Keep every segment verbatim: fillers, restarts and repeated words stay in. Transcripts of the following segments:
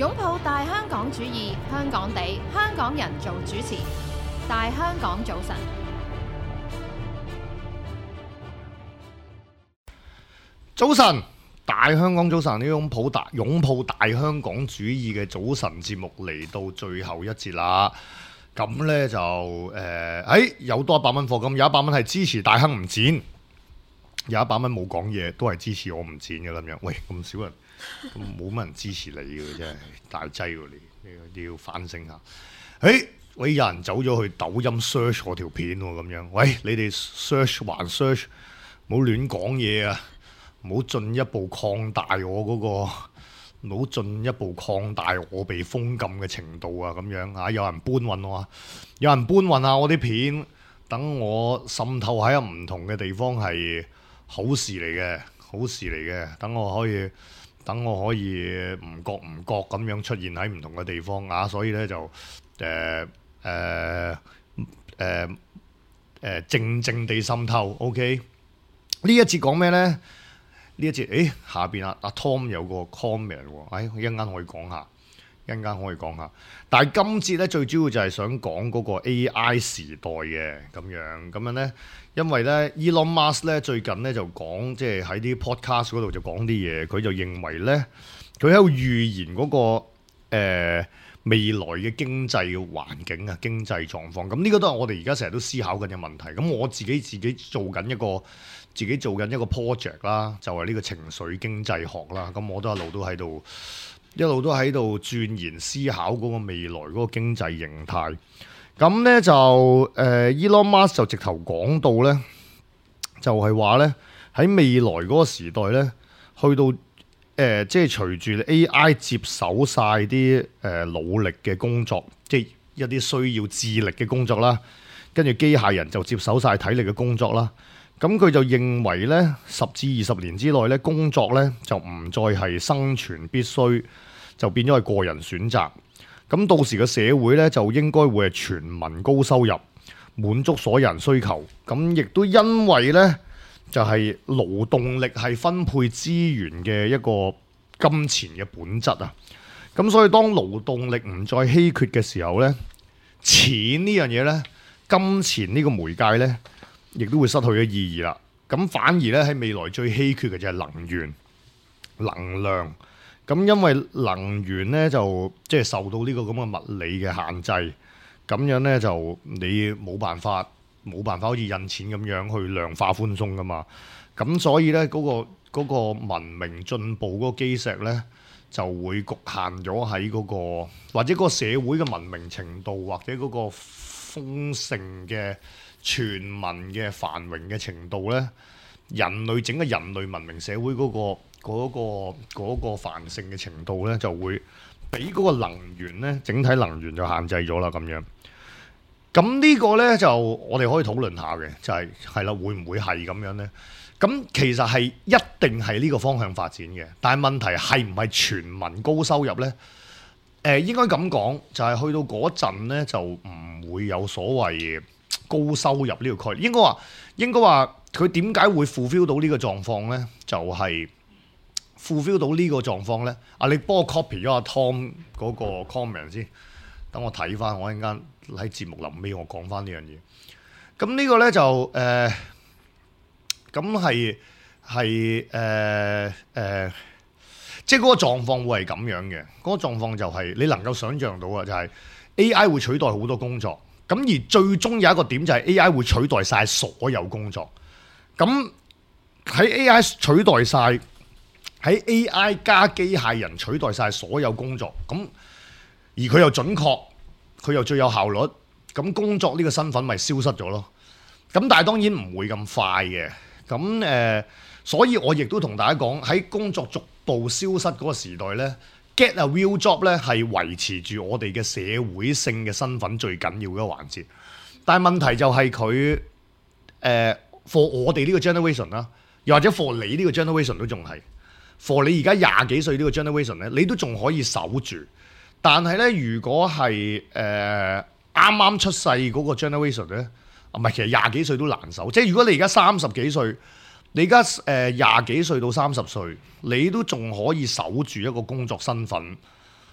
擁抱大香港主義，香港地，香港人做主持。大香港早晨， 早晨，大香港早晨，呢擁抱大擁抱大香港主義嘅早晨節目嚟到最後一節啦。咁呢就誒，誒、哎、有多一百蚊課金，有一百蚊係支持大亨唔剪，有一百蚊冇講嘢，都係支持我唔剪嘅咁樣。喂，咁少人，冇乜人支持你嘅真係大劑喎你，你要反省下。誒、哎，喂，有人走咗去抖音 search 我條片喎咁樣。喂，你哋 search 還 search，唔好亂講嘢啊！唔好進一步擴大我嗰、那個。唔好進一步擴大我被封禁嘅程度啊！咁樣啊，有人搬運我啊，有人搬運下我啲片，等我滲透喺唔同嘅地方係好事嚟嘅，好事嚟嘅。等我可以，等我可以唔覺唔覺咁樣出現喺唔同嘅地方啊！所以咧就誒誒誒誒靜靜地滲透。OK，呢一節講咩咧？呢一節，誒下邊啊，阿 Tom 有個 comment 喎，誒一陣間可以講下，一陣間可以講下。但係今節咧最主要就係想講嗰個 A I 時代嘅咁樣，咁樣咧，因為咧 Elon Musk 咧最近咧就講，即係喺啲 podcast 嗰度就講啲嘢，佢就認為咧，佢喺度預言嗰、嗰個、呃、未來嘅經濟嘅環境啊，經濟狀況。咁呢個都係我哋而家成日都思考緊嘅問題。咁我自己自己做緊一個。自己做緊一個 project 啦，就係呢個情緒經濟學啦。咁我都一路都喺度，一路都喺度鑽研思考嗰個未來嗰個經濟形態。咁咧就誒、呃、Elon Musk 就直頭講到咧，就係話咧喺未來嗰個時代咧，去到誒、呃、即係隨住 A I 接手晒啲誒努力嘅工作，即係一啲需要智力嘅工作啦，跟住機械人就接手晒體力嘅工作啦。咁佢就認為咧，十至二十年之內咧，工作咧就唔再係生存必須，就變咗係個人選擇。咁到時個社會咧就應該會係全民高收入，滿足所有人需求。咁亦都因為咧，就係勞動力係分配資源嘅一個金錢嘅本質啊。咁所以當勞動力唔再稀缺嘅時候咧，錢呢樣嘢咧，金錢呢個媒介咧，亦都會失去咗意義啦。咁反而咧喺未來最稀缺嘅就係能源、能量。咁因為能源咧就即係受到呢個咁嘅物理嘅限制，咁樣咧就你冇辦法冇辦法好似印錢咁樣去量化寬鬆噶嘛。咁所以咧嗰個嗰個文明進步嗰個基石咧就會局限咗喺嗰個或者嗰個社會嘅文明程度或者嗰個豐盛嘅全民嘅繁榮嘅程度咧，人類整個人類文明社會嗰個嗰個嗰個繁盛嘅程度咧，就會俾嗰個能源咧，整體能源就限制咗啦咁樣。咁呢個咧就我哋可以討論下嘅，就係係啦，會唔會係咁樣咧？咁其實係一定係呢個方向發展嘅，但係問題係唔係全民高收入咧？誒、呃、應該咁講，就係、是、去到嗰陣咧，就唔會有所謂高收入呢個概念。應該話應該話佢點解會 fulfill 到呢個狀況咧？就係、是、fulfill 到呢個狀況咧。啊，你幫我 copy 咗阿 Tom 嗰個 comment 先，等我睇翻，我一陣間喺節目臨尾我講翻呢樣嘢。咁呢個咧就誒，咁係係誒誒，即係嗰個狀況會係咁樣嘅。嗰、那個狀況就係你能夠想像到嘅，就係 A I 會取代好多工作。咁而最終有一個點就係 A I 會取代晒所有工作。咁喺 A I 取代晒，喺 A I 加機械人取代晒所有工作。咁而佢又準確，佢又最有效率。咁工作呢個身份咪消失咗咯。咁但係當然唔會咁快嘅。咁誒、呃，所以我亦都同大家講，喺工作逐步消失嗰個時代呢， get a real job 咧係維持住我哋嘅社會性嘅身份最緊要嘅一個環節。但係問題就係佢誒 for 我哋呢個 generation 啦，又或者 for 你呢個 generation 都仲係 for 你而家廿幾歲呢個 generation 咧，你都仲可以守住。但係咧，如果係誒啱啱出世嗰個 generation 咧，唔係，其實廿幾歲都難守。即係如果你而家三十幾歲，你而家誒廿幾歲到三十歲，你都仲可以守住一個工作身份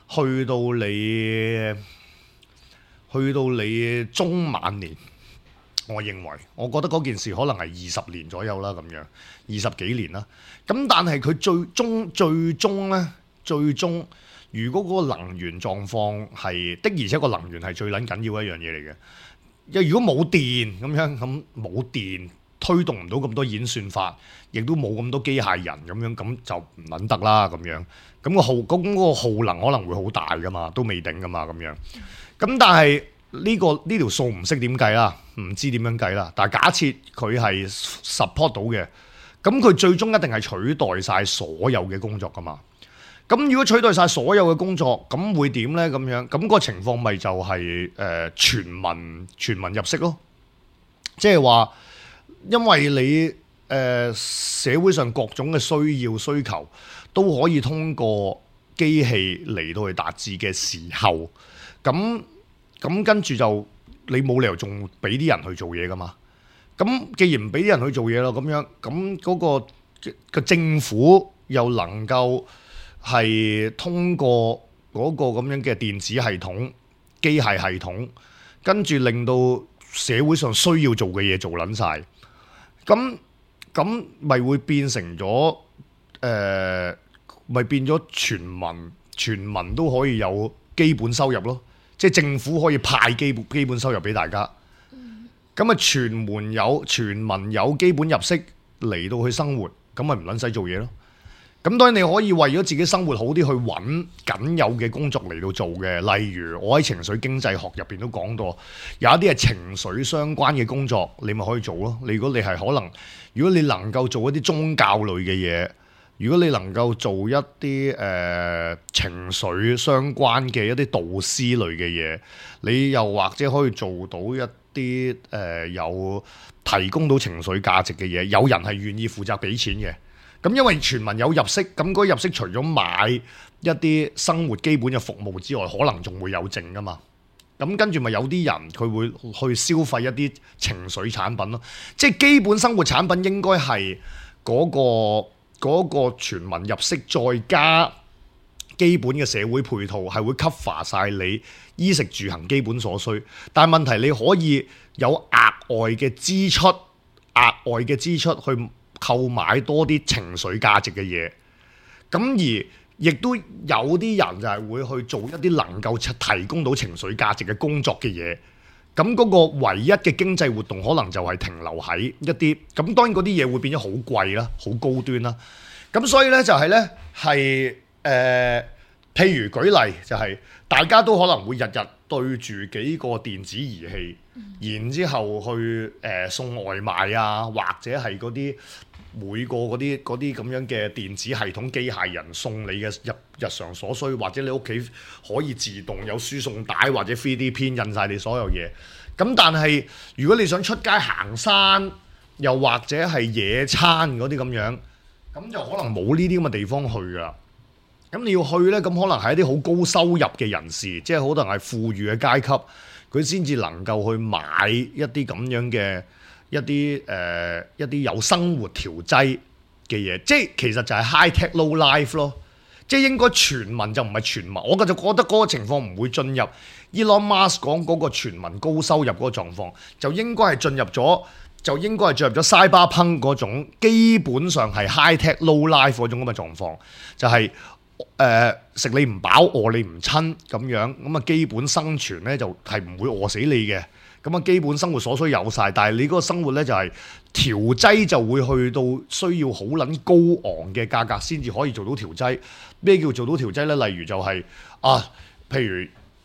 去到你去到你中晚年，我認為，我覺得嗰件事可能係二十年左右啦，咁樣二十幾年啦。咁但係佢最終最終咧，最終如果嗰個能源狀況係的，而且個能源係最撚緊要一樣嘢嚟嘅。因為如果冇電咁樣，咁冇電推動唔到咁多演算法，亦都冇咁多機械人咁樣，咁就唔撚得啦咁樣。咁個耗咁嗰個耗能可能會好大噶嘛，都未定噶嘛咁樣。咁但係呢個呢條數唔識點計啦，唔知點樣計啦。但係假設佢係 support 到嘅，咁佢最終一定係取代晒所有嘅工作噶嘛。咁如果取代晒所有嘅工作，咁會點呢？咁樣咁個情況咪就係、是、誒、呃、全民全民入息咯。即係話，因為你誒、呃、社會上各種嘅需要需求都可以通過機器嚟到去達至嘅時候，咁咁跟住就你冇理由仲俾啲人去做嘢噶嘛？咁既然唔俾啲人去做嘢咯，咁樣咁嗰個個政府又能夠係通過嗰個咁樣嘅電子系統、機械系統，跟住令到社會上需要做嘅嘢做撚晒，咁咁咪會變成咗誒，咪變咗全民全民都可以有基本收入咯，即係政府可以派基本基本收入俾大家，咁啊全民有全民有基本入息嚟到去生活，咁咪唔撚使做嘢咯。咁當然你可以為咗自己生活好啲去揾僅有嘅工作嚟到做嘅，例如我喺情緒經濟學入邊都講到，有一啲係情緒相關嘅工作，你咪可以做咯。你如果你係可能，如果你能夠做一啲宗教類嘅嘢，如果你能夠做一啲誒、呃、情緒相關嘅一啲導師類嘅嘢，你又或者可以做到一啲誒、呃、有提供到情緒價值嘅嘢，有人係願意負責俾錢嘅。咁因為全民有入息，咁嗰入息除咗買一啲生活基本嘅服務之外，可能仲會有剩噶嘛。咁跟住咪有啲人佢會去消費一啲情緒產品咯。即係基本生活產品應該係嗰個嗰個全民入息，再加基本嘅社會配套，係會 cover 晒你衣食住行基本所需。但係問題你可以有額外嘅支出，額外嘅支出去購買多啲情緒價值嘅嘢，咁而亦都有啲人就係會去做一啲能夠提供到情緒價值嘅工作嘅嘢，咁嗰個唯一嘅經濟活動可能就係停留喺一啲，咁當然嗰啲嘢會變咗好貴啦，好高端啦，咁所以呢，就係呢，係誒，譬如舉例就係、是、大家都可能會日日對住幾個電子儀器，然之後去誒、呃、送外賣啊，或者係嗰啲每個嗰啲嗰啲咁樣嘅電子系統機械人送你嘅日日常所需，或者你屋企可以自動有輸送帶或者 三 D 編印晒你所有嘢。咁但係如果你想出街行山，又或者係野餐嗰啲咁樣，咁就可能冇呢啲咁嘅地方去㗎。咁你要去呢，咁可能係一啲好高收入嘅人士，即係可能係富裕嘅階級，佢先至能夠去買一啲咁樣嘅一啲誒、呃、一啲有生活調劑嘅嘢，即係其實就係 high tech low life 咯。即係應該全民就唔係全民，我就覺得嗰個情況唔會進入 Elon Musk 講嗰個全民高收入嗰個狀況，就應該係進入咗，就應該係進入咗 Cyberpunk 嗰種基本上係 high tech low life 嗰種咁嘅狀況，就係、是。誒、呃、食你唔飽，餓你唔親咁樣，咁啊基本生存咧就係、是、唔會餓死你嘅，咁啊基本生活所需有晒，但係你嗰個生活咧就係、是、調劑就會去到需要好撚高昂嘅價格先至可以做到調劑。咩叫做到調劑咧？例如就係、是、啊，譬如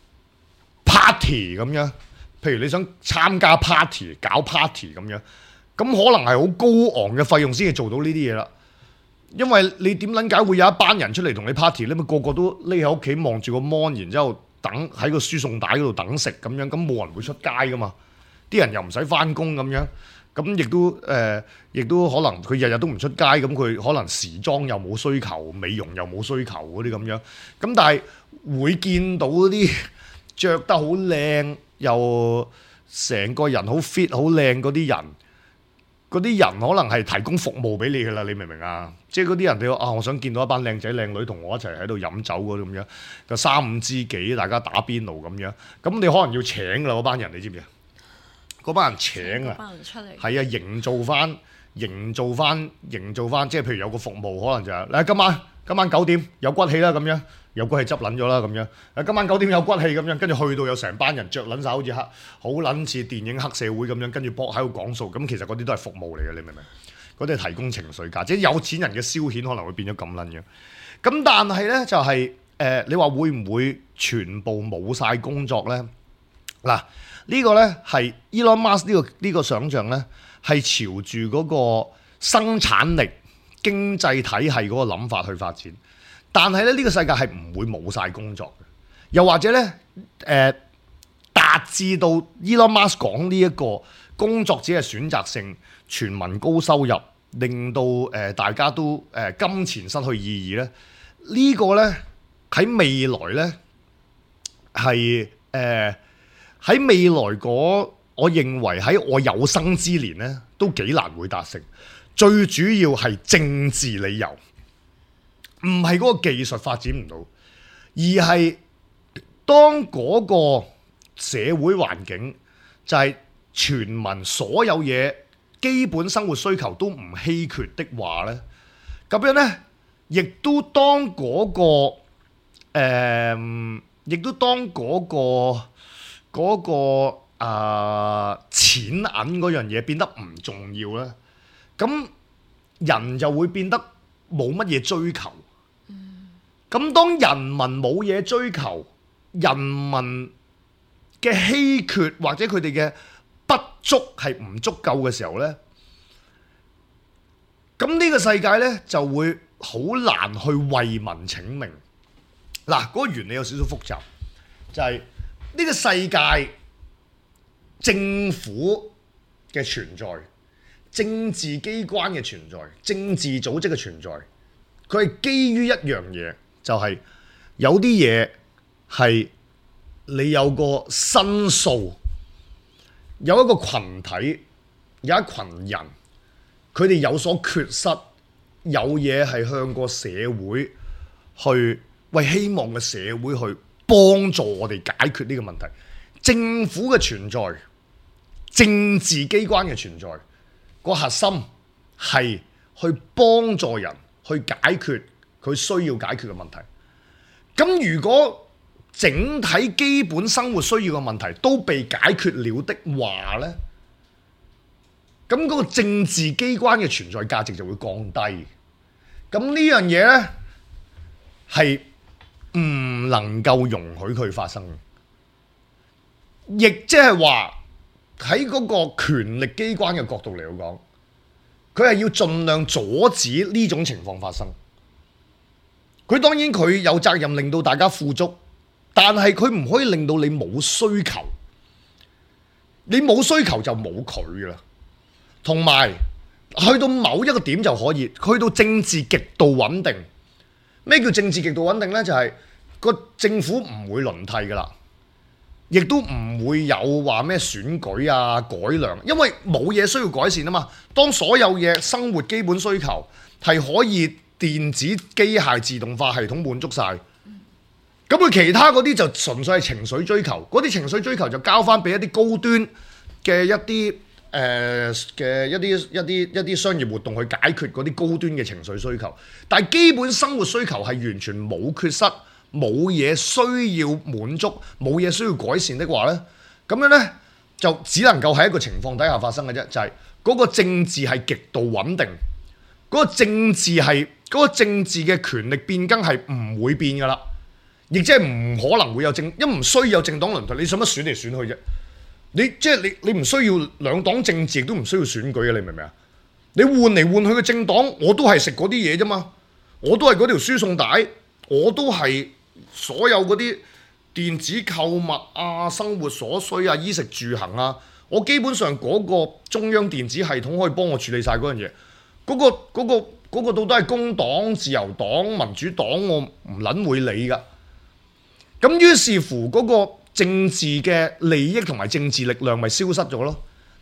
party 咁樣，譬如你想參加 party 搞 party 咁樣，咁可能係好高昂嘅費用先至做到呢啲嘢啦。因為你點撚解會有一班人出嚟同你 party 咧？咪個個都匿喺屋企望住個 mon，然之後等喺個輸送帶嗰度等食咁樣，咁冇人會出街噶嘛？啲人又唔使翻工咁樣，咁亦都誒，亦、呃、都可能佢日日都唔出街，咁佢可能時裝又冇需求，美容又冇需求嗰啲咁樣，咁但係會見到啲着得好靚又成個人好 fit 好靚嗰啲人。嗰嗰啲人可能係提供服務俾你㗎啦，你明唔明啊？即係嗰啲人哋話啊，我想見到一班靚仔靚女同我一齊喺度飲酒嗰啲咁樣，就三五知己，大家打邊爐咁樣。咁你可能要請㗎啦嗰班人，你知唔知啊？嗰班人請啊，係啊，營造翻、營造翻、營造翻，即係譬如有個服務，可能就係、是、嗱今晚今晚九點有骨氣啦咁樣。有骨氣執撚咗啦咁樣，誒今晚九點有骨氣咁樣，跟住去到有成班人着撚晒，好似黑好撚似電影黑社會咁樣，跟住搏喺度講數，咁其實嗰啲都係服務嚟嘅，你明唔明？嗰啲係提供情緒價，即係有錢人嘅消遣可能會變咗咁撚樣。咁但係咧就係、是、誒、呃，你話會唔會全部冇晒工作咧？嗱，呢個咧係 Elon Musk 呢個呢個想像咧，係朝住嗰個生產力經濟體系嗰個諗法去發展。但係咧，呢個世界係唔會冇晒工作嘅，又或者咧，誒、呃、達至到 Elon Musk 講呢一個工作只係選擇性、全民高收入，令到誒、呃、大家都誒、呃、金錢失去意義咧。這個、呢個咧喺未來咧係誒喺未來嗰，我認為喺我有生之年咧都幾難會達成。最主要係政治理由。唔係嗰個技術發展唔到，而係當嗰個社會環境就係全民所有嘢基本生活需求都唔稀缺的話咧，咁樣咧，亦都當嗰個誒，亦都當嗰個嗰個啊錢銀嗰樣嘢變得唔重要咧，咁人就會變得冇乜嘢追求。咁當人民冇嘢追求，人民嘅稀缺或者佢哋嘅不足係唔足夠嘅時候咧，咁呢個世界咧就會好難去為民請命。嗱，嗰個原理有少少複雜，就係呢個世界政府嘅存在、政治機關嘅存在、政治組織嘅存在，佢係基於一樣嘢。就係有啲嘢係你有個申訴，有一個群體，有一群人，佢哋有所缺失，有嘢係向個社會去，為希望嘅社會去幫助我哋解決呢個問題。政府嘅存在，政治機關嘅存在，個核心係去幫助人去解決佢需要解決嘅問題。咁如果整體基本生活需要嘅問題都被解決了的話呢，咁嗰個政治機關嘅存在價值就會降低。咁呢樣嘢呢，係唔能夠容許佢發生，亦即係話喺嗰個權力機關嘅角度嚟講，佢係要盡量阻止呢種情況發生。佢當然佢有責任令到大家富足，但係佢唔可以令到你冇需求。你冇需求就冇佢㗎啦。同埋去到某一個點就可以，去到政治極度穩定。咩叫政治極度穩定呢？就係個政府唔會輪替㗎啦，亦都唔會有話咩選舉啊、改良，因為冇嘢需要改善啊嘛。當所有嘢生活基本需求係可以電子機械自動化系統滿足晒，咁佢其他嗰啲就純粹係情緒追求，嗰啲情緒追求就交翻俾一啲高端嘅一啲誒嘅一啲一啲一啲商業活動去解決嗰啲高端嘅情緒需求。但係基本生活需求係完全冇缺失，冇嘢需要滿足，冇嘢需要改善的話呢，咁樣呢，就只能夠喺一個情況底下發生嘅啫，就係嗰個政治係極度穩定，嗰個政治係。嗰個政治嘅權力變更係唔會變噶啦，亦即係唔可能會有政，因為唔需要有政黨輪替，你使乜選嚟選去啫？你即係你你唔需要兩黨政治，亦都唔需要選舉嘅，你明唔明啊？你換嚟換去嘅政黨，我都係食嗰啲嘢啫嘛，我都係嗰條輸送帶，我都係所有嗰啲電子購物啊、生活所需啊、衣食住行啊，我基本上嗰個中央電子系統可以幫我處理晒嗰樣嘢，嗰個嗰個。嗰個到底係工黨、自由黨、民主黨，我唔撚會理㗎。咁於是乎嗰個政治嘅利益同埋政治力量咪消失咗咯。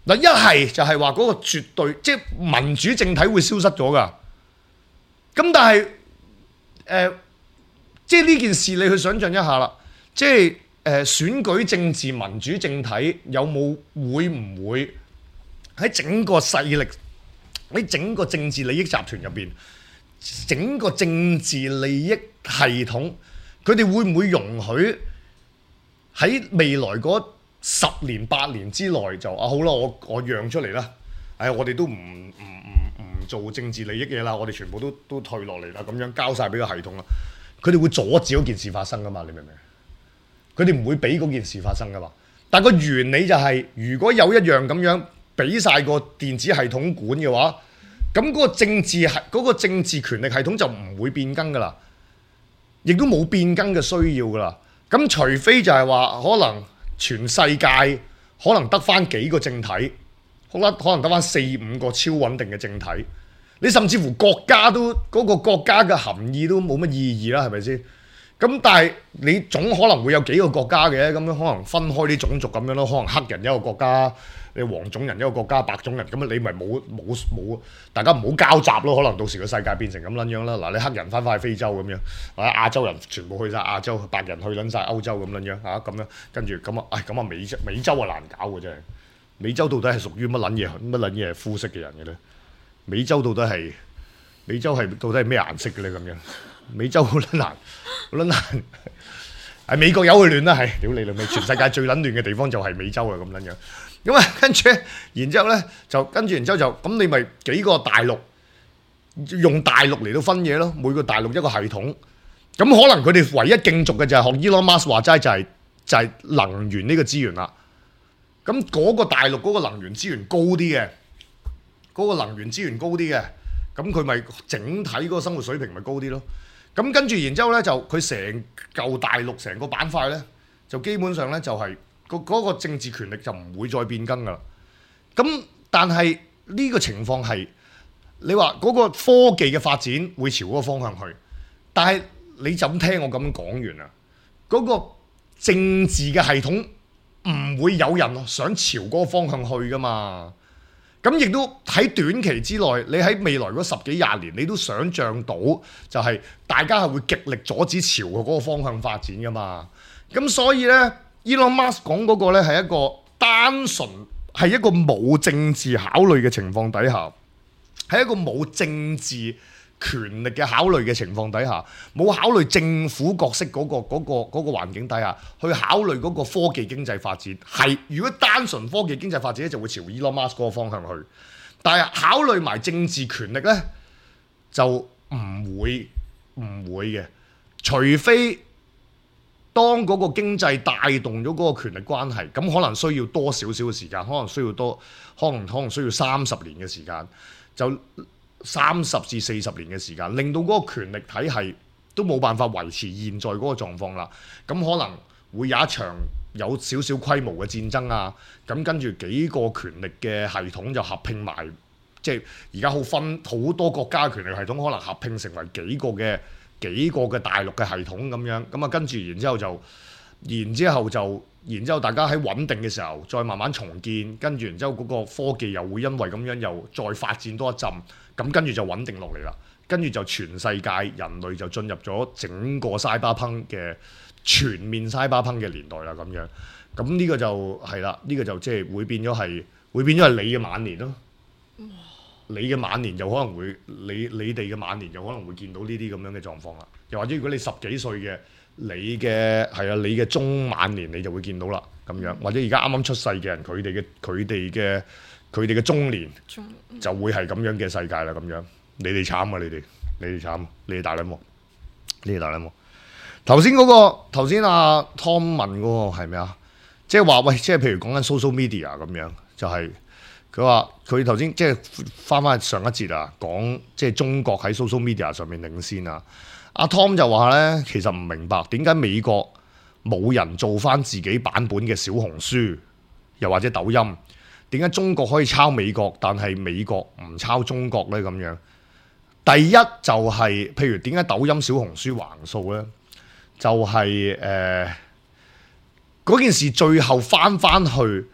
嗱，一係就係話嗰個絕對即係民主政體會消失咗噶。咁但係誒、呃，即係呢件事你去想象一下啦，即係誒、呃、選舉政治民主政體有冇會唔會喺整個勢力喺整個政治利益集團入邊，整個政治利益系統，佢哋會唔會容許喺未來嗰十年八年之內就啊好啦，我我讓出嚟啦，唉、哎，我哋都唔唔唔唔做政治利益嘢啦，我哋全部都都退落嚟啦，咁樣交晒俾個系統啦，佢哋會阻止嗰件事發生噶嘛？你明唔明？佢哋唔會俾嗰件事發生噶嘛？但個原理就係、是，如果有一樣咁樣俾晒個電子系統管嘅話，咁嗰個政治係嗰、嗰個政治權力系統就唔會變更噶啦，亦都冇變更嘅需要噶啦。咁除非就係話可能。全世界可能得翻幾個政體，可能可能得翻四五個超穩定嘅政體。你甚至乎國家都嗰、嗰個國家嘅含義都冇乜意義啦，係咪先？咁但係你總可能會有幾個國家嘅，咁樣可能分開啲種族咁樣咯。可能黑人一個國家，你黃種人一個國家，白種人咁你咪冇冇冇，大家唔好交集咯。可能到時個世界變成咁撚樣啦。嗱，你黑人翻返去非洲咁樣，或者亞洲人全部去晒亞洲，白人去撚晒歐洲咁撚樣嚇咁樣，跟住咁啊，唉咁啊美洲美洲啊難搞嘅真係。美洲到底係屬於乜撚嘢乜撚嘢膚色嘅人嘅咧？美洲到底係美洲係到底係咩顏色嘅咧？咁樣美洲好撚難，好撚難。係美國有佢亂啦，係屌你老味！全世界最撚亂嘅地方就係美洲啦，咁撚樣。咁啊，跟住，然之後咧就跟住，然之後就咁，你咪幾個大陸用大陸嚟到分嘢咯。每個大陸一個系統。咁可能佢哋唯一競逐嘅就係學 Elon Musk 話齋，就係就係能源呢個資源啦。咁嗰個大陸嗰個能源資源高啲嘅，嗰個能源資源高啲嘅，咁佢咪整體嗰個生活水平咪高啲咯。咁跟住，然之後咧就佢成嚿大陸成個板塊咧，就基本上咧就係個嗰個政治權力就唔會再變更噶啦。咁但係呢個情況係你話嗰個科技嘅發展會朝嗰個方向去，但係你就咁聽我咁樣講完啦，嗰個政治嘅系統唔會有人想朝嗰個方向去噶嘛。咁亦都喺短期之內，你喺未來嗰十幾廿年，你都想像到就係大家係會極力阻止朝嗰個方向發展噶嘛。咁所以呢 Elon Musk 講嗰個呢係一個單純係一個冇政治考慮嘅情況底下，係一個冇政治權力嘅考慮嘅情況底下，冇考慮政府角色嗰個嗰個嗰個環境底下，去考慮嗰個科技經濟發展。係如果單純科技經濟發展咧，就會朝 Elon Musk 嗰個方向去。但係考慮埋政治權力咧，就唔會唔會嘅。除非當嗰個經濟帶動咗嗰個權力關係，咁可能需要多少少嘅時間，可能需要多，可能可能需要三十年嘅時間，就。三十至四十年嘅時間，令到嗰個權力體系都冇辦法維持現在嗰個狀況啦。咁可能會有一場有少少規模嘅戰爭啊。咁跟住幾個權力嘅系統就合併埋，即係而家好分好多國家嘅權力系統，可能合併成為幾個嘅幾個嘅大陸嘅系統咁樣。咁啊跟住然之後就，然之後就，然之後大家喺穩定嘅時候再慢慢重建，跟住然之後嗰個科技又會因為咁樣又再發展多一陣。咁跟住就穩定落嚟啦，跟住就全世界人類就進入咗整個 Cyberpunk 嘅全面 Cyberpunk 嘅年代啦，咁樣，咁呢個就係啦，呢、這個就即係會變咗係會變咗係你嘅晚年咯。哇你嘅晚年就可能會你你哋嘅晚年就可能會見到呢啲咁樣嘅狀況啦。又或者如果你十幾歲嘅你嘅係啊，你嘅中晚年你就會見到啦，咁樣，或者而家啱啱出世嘅人佢哋嘅佢哋嘅。佢哋嘅中年就會係咁樣嘅世界啦，咁樣你哋慘啊！你哋你哋慘，你哋大撚鑊，你哋大撚鑊。頭先嗰個頭先阿 Tom 問嗰個係咩啊？即係話喂，即係譬如講緊 social media 咁樣，就係佢話佢頭先即係翻翻上一節啊，講即係中國喺 social media 上面領先啊。阿 Tom 就話咧，其實唔明白點解美國冇人做翻自己版本嘅小紅書，又或者抖音。點解中國可以抄美國，但係美國唔抄中國呢？咁樣第一就係、是，譬如點解抖音、小紅書橫掃呢？就係誒嗰件事最後翻翻去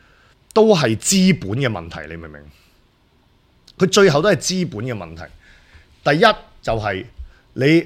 都係資本嘅問題，你明唔明？佢最後都係資本嘅問題。第一就係你誒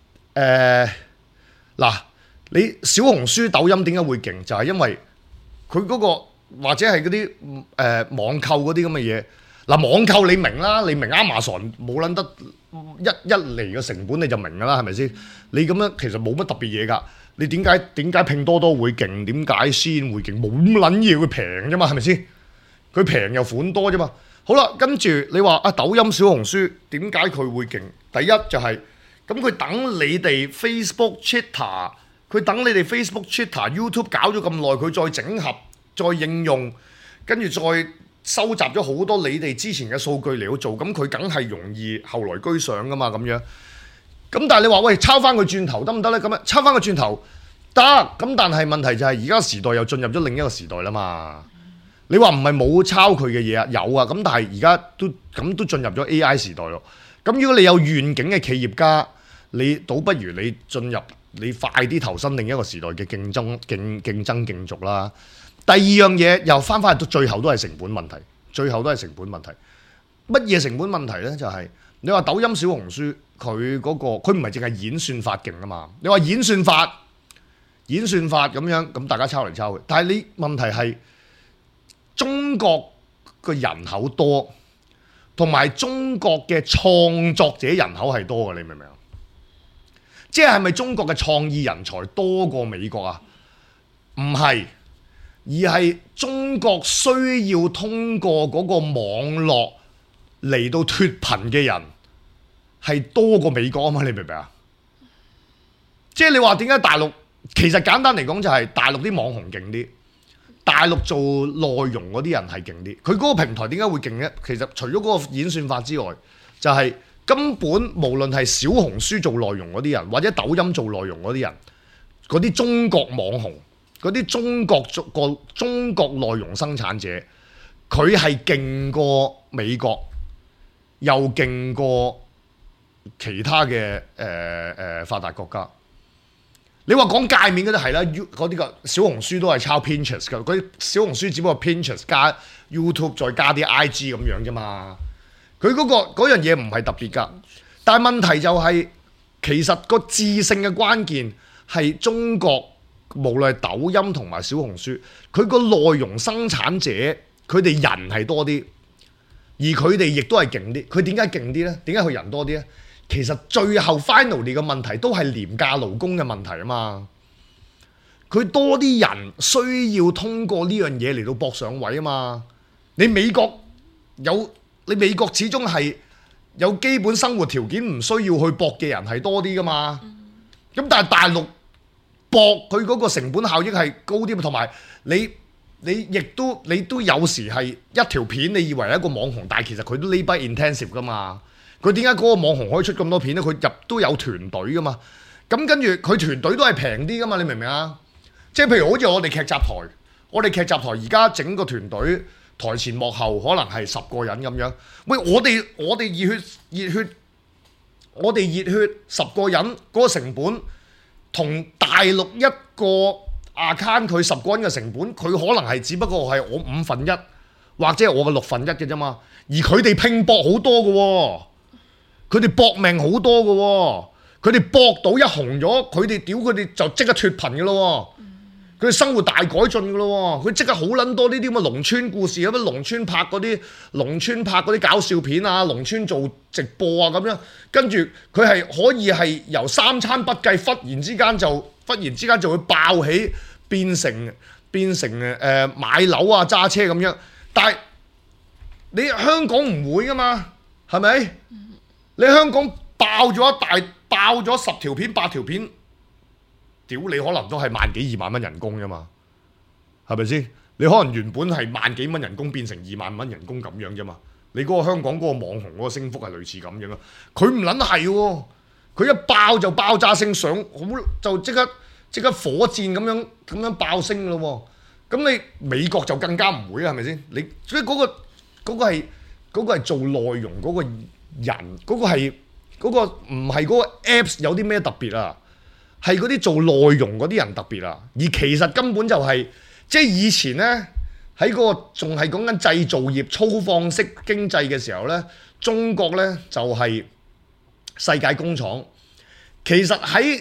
嗱、呃，你小紅書、抖音點解會勁？就係、是、因為佢嗰、那個或者係嗰啲誒網購嗰啲咁嘅嘢。嗱，網購你明啦，你明 Amazon 冇撚得一一嚟嘅成本你就明㗎啦，係咪先？你咁樣其實冇乜特別嘢㗎。你點解點解拼多多會勁？點解先會勁？冇咁撚嘢，佢平啫嘛，係咪先？佢平又款多啫嘛。好啦，跟住你話啊，抖音、小紅書點解佢會勁？第一就係咁，佢等你哋 Facebook、Twitter， 佢等你哋 Facebook、Twitter、YouTube 搞咗咁耐，佢再整合、再應用，跟住再收集咗好多你哋之前嘅數據嚟去做，咁佢梗係容易後來居上噶嘛，咁樣。咁但係你話喂，抄翻佢轉頭得唔得呢？咁啊，抄翻佢轉頭得，咁但係問題就係而家時代又進入咗另一個時代啦嘛。你話唔係冇抄佢嘅嘢啊，有啊，咁但係而家都咁都進入咗 A I 時代咯。咁如果你有願景嘅企業家，你倒不如你進入你快啲投身另一個時代嘅競爭競競爭競逐啦。第二樣嘢又翻返到最後都係成本問題，最後都係成本問題。乜嘢成本問題呢？就係、是、你話抖音、小紅書佢嗰、那個，佢唔係淨係演算法勁啊嘛。你話演算法、演算法咁樣，咁大家抄嚟抄去。但係你問題係中國嘅人口多，同埋中國嘅創作者人口係多嘅，你明唔明啊？即係係咪中國嘅創意人才多過美國啊？唔係。而係中國需要通過嗰個網絡嚟到脫貧嘅人係多過美國啊嘛，你明唔明啊？即係你話點解大陸，其實簡單嚟講就係大陸啲網紅勁啲，大陸做內容嗰啲人係勁啲。佢嗰個平台點解會勁呢？其實除咗嗰個演算法之外，就係、是、根本無論係小紅書做內容嗰啲人，或者抖音做內容嗰啲人，嗰啲中國網紅。嗰啲中國個中國內容生產者，佢係勁過美國，又勁過其他嘅誒誒發達國家。你話講界面嗰啲係啦，嗰啲個小紅書都係抄 Pinterest 㗎，嗰啲小紅書只不過 Pinterest 加 YouTube 再加啲 I G 咁樣啫嘛。佢嗰、嗰個嗰樣嘢唔係特別㗎，但係問題就係、是、其實個致勝嘅關鍵係中國。無論係抖音同埋小紅書，佢個內容生產者，佢哋人係多啲，而佢哋亦都係勁啲。佢點解勁啲呢？點解佢人多啲呢？其實最後 finally 嘅問題都係廉價勞工嘅問題啊嘛。佢多啲人需要通過呢樣嘢嚟到搏上位啊嘛。你美國有，你美國始終係有基本生活條件唔需要去搏嘅人係多啲噶嘛。咁但係大陸搏佢嗰個成本效益係高啲，同埋你你亦都你都有時係一條片，你以為係一個網紅，但係其實佢都 labour intensive 噶嘛。佢點解嗰個網紅可以出咁多片咧？佢入都有團隊噶嘛。咁跟住佢團隊都係平啲噶嘛。你明唔明啊？即係譬如好似我哋劇集台，我哋劇集台而家整個團隊台前幕後可能係十個人咁樣。喂，我哋我哋熱血熱血，我哋熱血十個人嗰個成本。同大陸一個 account 佢十個人嘅成本，佢可能係只不過係我五分一，或者係我嘅六分一嘅啫嘛。而佢哋拼搏好多嘅喎，佢哋搏命好多嘅喎，佢哋搏到一紅咗，佢哋屌佢哋就即刻脫貧嘅咯喎。佢哋生活大改進嘅咯喎，佢即刻好撚多呢啲咁嘅農村故事，咁樣農村拍嗰啲農村拍嗰啲搞笑片啊，農村做直播啊咁樣，跟住佢係可以係由三餐不計，忽然之間就忽然之間就會爆起，變成變成誒、呃、買樓啊揸車咁樣。但係你香港唔會噶嘛，係咪？你香港爆咗一大爆咗十條片八條片。屌你可能都係萬幾二萬蚊人工啫嘛，係咪先？你可能原本係萬幾蚊人工變成二萬蚊人工咁樣啫嘛。你嗰個香港嗰個網紅嗰個升幅係類似咁樣咯。佢唔撚係喎，佢一爆就爆炸性上，好就即刻即刻火箭咁樣咁樣爆升咯喎。咁你美國就更加唔會啦，係咪先？你所以嗰個嗰個係嗰個係做內容嗰個人，嗰個係嗰個唔係嗰個 Apps 有啲咩特別啊？係嗰啲做內容嗰啲人特別啊，而其實根本就係、是、即係以前呢， 喺嗰個仲係講緊製造業粗放式經濟嘅時候呢，中國呢就係世界工廠。其實喺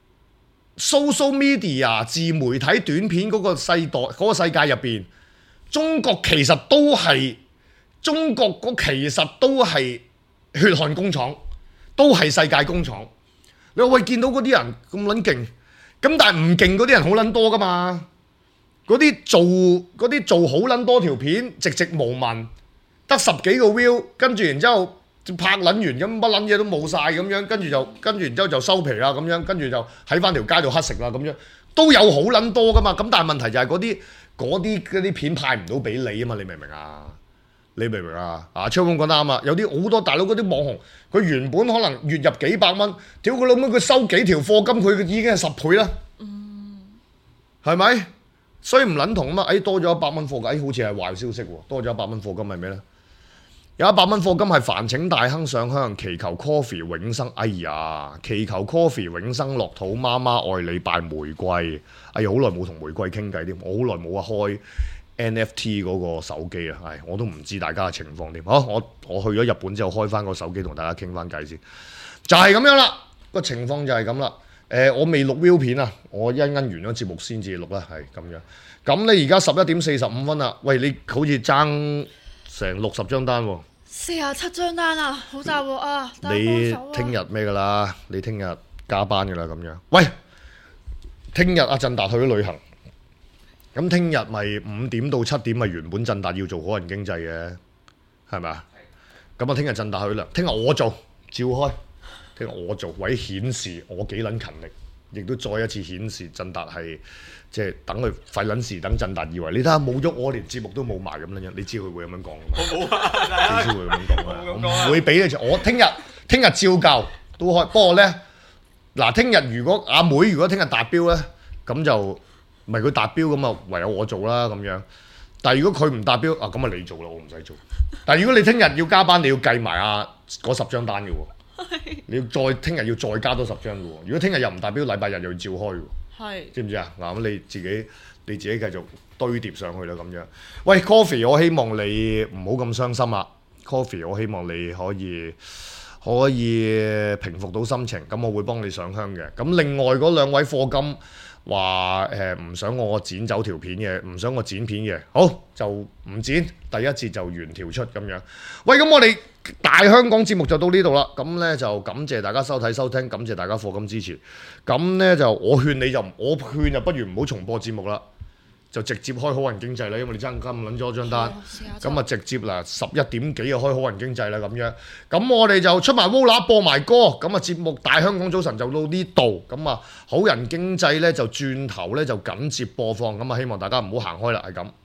social media 自媒體短片嗰個世代嗰個世界入邊，中國其實都係中國嗰其實都係血汗工廠，都係世界工廠。你話喂，見到嗰啲人咁撚勁，咁但係唔勁嗰啲人好撚多噶嘛？嗰啲做嗰啲做好撚多條片，寂寂無聞，得十幾個 view，跟住然之後拍撚完咁乜撚嘢都冇晒咁樣，跟住就跟住然之後就收皮啦咁樣，跟住就喺翻條街度乞食啦咁樣，都有好撚多噶嘛。咁但係問題就係嗰啲嗰啲嗰啲片派唔到俾你啊嘛，你明唔明啊？你明唔明啊？啊，昌哥講得啱啊！有啲好多大佬嗰啲網紅，佢原本可能月入幾百蚊，屌佢老母佢收幾條課金，佢已經係十倍啦。嗯，係咪？所以唔撚同啊嘛！誒、哎、多咗一百蚊課金，誒、哎、好似係壞消息喎。多咗一百蚊課金係咩咧？有一百蚊課金係煩請大亨上香，祈求 Coffee 永生。哎呀，祈求 Coffee 永生樂土，媽媽愛你拜玫瑰。哎呀，好耐冇同玫瑰傾偈添，我好耐冇啊開 N F T 嗰個手機啊，係我都唔知大家嘅情況點。好，我我去咗日本之後開翻個手機同大家傾翻偈先，就係、是、咁樣啦。個情況就係咁啦。誒、呃，我未錄 view 片啊，我一陣間完咗節目先至錄啦，係咁樣。咁你而家十一點四十五分啦，喂，你好似爭成六十張單喎。 四十七張單啊，好大鑊啊！ 你聽日咩㗎啦？你聽日加班㗎啦咁樣。喂，聽日阿振達去咗旅行，咁聽日咪五點到七點咪原本振達要做好人經濟嘅，係咪啊？咁啊，聽日振達去啦，聽日我做，照開。聽日我做，為顯示我幾撚勤力，亦都再一次顯示振達係即係等佢費撚事，等振達以為你睇下冇喐我，連節目都冇埋咁樣，你知佢會咁樣講㗎嘛？我冇啊，你知會咁樣講啊？我唔會俾你，我聽日聽日照舊都開。不過咧，嗱，聽日如果阿妹如果聽日達標咧，咁就咪佢達標咁啊，唯有我做啦咁樣。但係如果佢唔達標啊，咁啊你做啦，我唔使做。但係如果你聽日要加班，你要計埋啊嗰十張單嘅喎。你要再聽日要再加多十張嘅喎，如果聽日又唔達標，禮拜日又要照開喎，知唔知啊？嗱，咁你自己你自己繼續堆疊上去啦咁樣。喂 ，Coffee， 我希望你唔好咁傷心啊 ，Coffee， 我希望你可以可以平復到心情，咁我會幫你上香嘅。咁另外嗰兩位課金話誒唔想我剪走條片嘅，唔想我剪片嘅，好就唔剪，第一節就原條出咁樣。喂，咁我哋大香港節目就到呢度啦，咁呢就感謝大家收睇收聽，感謝大家課金支持。咁呢就我勸你就我勸就不如唔好重播節目啦，就直接開好人經濟啦，因為你爭咁撚咗張單，咁啊直接嗱十一點幾就開好人經濟啦咁樣。咁我哋就出埋 Vola 播埋歌，咁啊節目大香港早晨就到呢度，咁啊好人經濟呢就轉頭呢就緊接播放，咁啊希望大家唔好行開啦，係咁。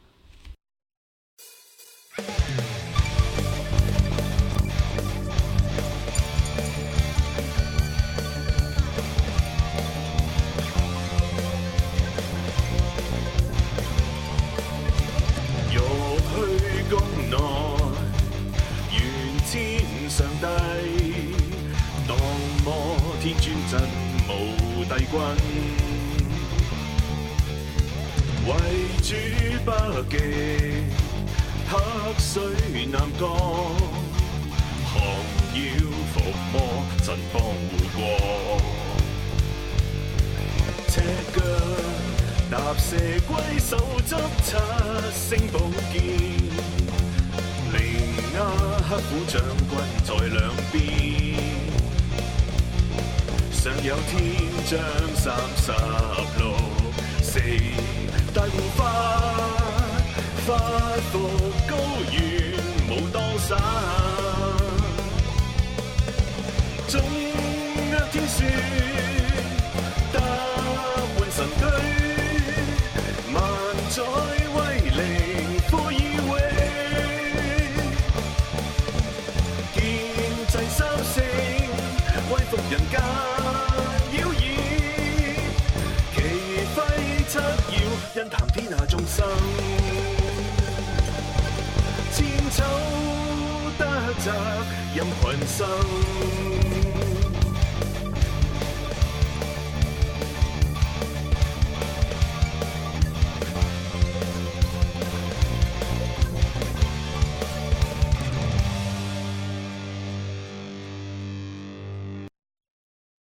真無帝君，為主北極，黑水南降，降妖伏魔，陣幫護國。赤腳踏蛇龜，手執七星寶劍，靈鴉黑虎將軍在兩邊。上有天將三十六四大護法，發服高原武當山，中約天雪，踏換神駒，萬載威靈呼以榮，建制三星，威服人間。因談天下眾生，千秋得責任群生。